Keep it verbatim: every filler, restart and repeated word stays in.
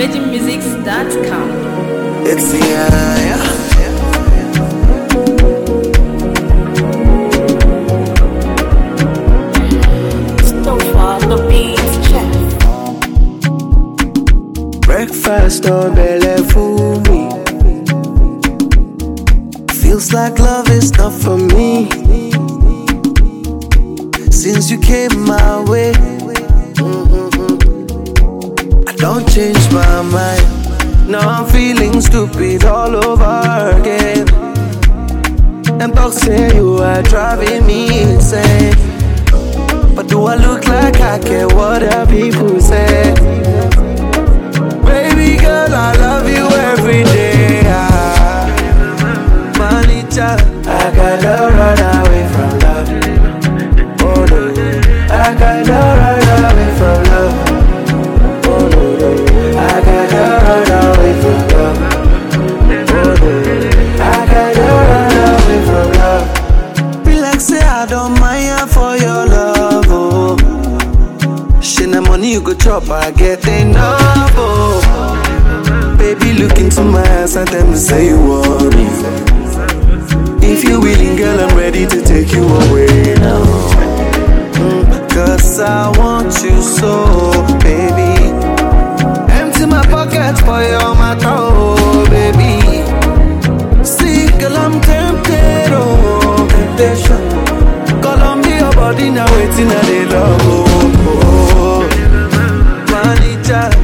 virgin musics dot com. It's the uh, yeah. Breakfast on belly for me. Feels like love is not for me. Since you came my way, mm-hmm. I don't change my mind. Now I'm feeling stupid all over again. And folks say you are driving me insane. But do I look like I care what the people say? Baby girl, I love you every day. Ah, Manija, I cannot run away from love. Oh no, I cannot run away from love. Oh no, no, I cannot run away from love. Oh no, I cannot run away from love. Be like say I don't mind for your love. Oh, shit, the money you go chop, I get enough. Oh, baby, look into my eyes and tell me say you want me. If you're willing, girl, I'm ready to take you away now. Mm, Cause I want you so, baby. Empty my pocket for your matter, oh, baby. See, girl, I'm tempted, oh, temptation. Call on me, your body now waiting at the love, oh, oh. Manija,